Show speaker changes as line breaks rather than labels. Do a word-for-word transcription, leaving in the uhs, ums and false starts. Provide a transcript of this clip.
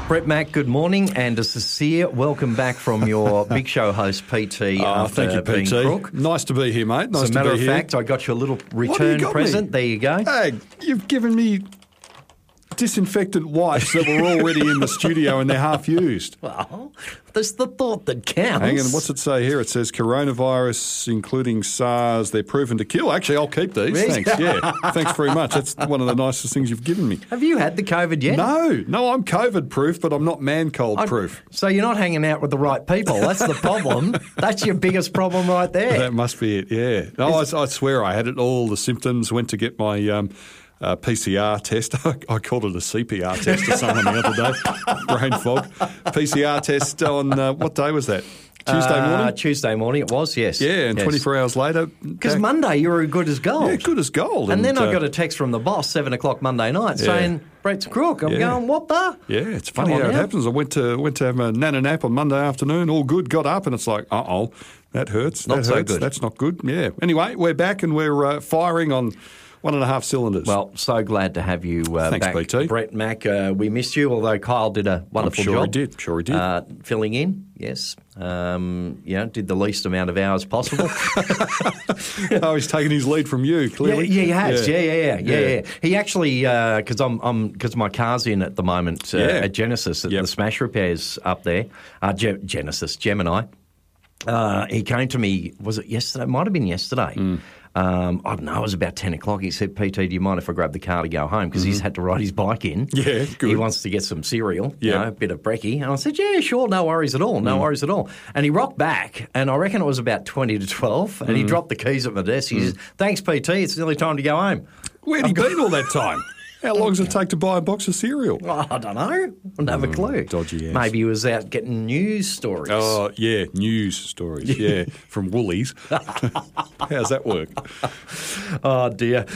Brett Mack, good morning, and a sincere welcome back from your Big Show host, P T.
Oh, thank you, P T.
Crook.
Nice to be here, mate. Nice
As a
to
matter
be
of
here.
fact, I got you a little
What have you
return
got
present.
me?
There you go.
Hey, you've given me disinfectant wipes that were already in the studio and they're half used.
Well, that's the thought that counts.
Hang on, what's it say here? It says coronavirus, including SARS, they're proven to kill. Actually, I'll keep these.
Yes.
Thanks. Yeah, thanks very much. That's one of the nicest things you've given me.
Have you had the COVID yet?
No, no, I'm COVID proof, but I'm not man cold
I-
proof.
So you're not hanging out with the right people. That's the problem. That's your biggest problem right there.
That must be it. Yeah. No, I, I swear I had it all the symptoms. Went to get my um, uh, P C R test. I called it a C P R test to someone the other day. Brain fog. P C R test on uh, what day was that? Tuesday
Uh,
morning.
Tuesday morning it was, yes.
Yeah, and
Yes.
twenty-four hours later.
Because
back-
Monday you were good as gold.
Yeah, good as gold.
And, then I
uh,
got a text from the boss, seven o'clock Monday night,
Yeah.
saying, Brett's crook. I'm
Yeah.
going, what the?
Yeah, it's funny
Come on
how it
now.
happens. I went to went to have a nana nap on Monday afternoon, all good, got up, and it's like, uh oh, that hurts.
Not
that
so
hurts.
good.
That's not good. Yeah. Anyway, we're back and we're uh, firing on one and a half cylinders.
Well, so glad to have you uh,
Thanks,
back.
B T.
Brett Mack, uh, we missed you, although Kyle did a wonderful
sure
job.
he did. Sure he did.
Uh, filling in, yes. Um, you know, did the least amount of hours possible.
oh, he's taking his lead from you,
yeah,
clearly.
yeah, he has. Yeah, yeah, yeah, yeah.
Yeah.
yeah. He actually, because I'm, I'm, because my car's in at the moment uh,
Yeah.
at Genesis, at
Yep.
the Smash Repairs up there. Uh, Ge- Genesis, Gemini. Uh, he came to me, was it yesterday? Might have been yesterday.
Mm.
Um, I don't know, it was about ten o'clock. He said, P T, do you mind if I grab the car to go home? Because he's had to ride his bike in.
Mm-hmm. Yeah, good.
He wants to get some cereal, you
Yeah.
know, a bit of brekkie. And I said, yeah, sure, no worries at all, no
Mm.
worries at all. And he rocked back, and I reckon it was about twenty to twelve, and he
Mm.
dropped the keys at my desk. He says, thanks, P T, it's nearly time to go home.
Where'd he been all that time? How long does it take to buy a box of cereal?
Well, I don't know. I don't have a clue.
dodgy ass.
Maybe he was out getting news stories.
Oh, yeah, news stories. Yeah, from Woolies. How's that work?
Oh, dear.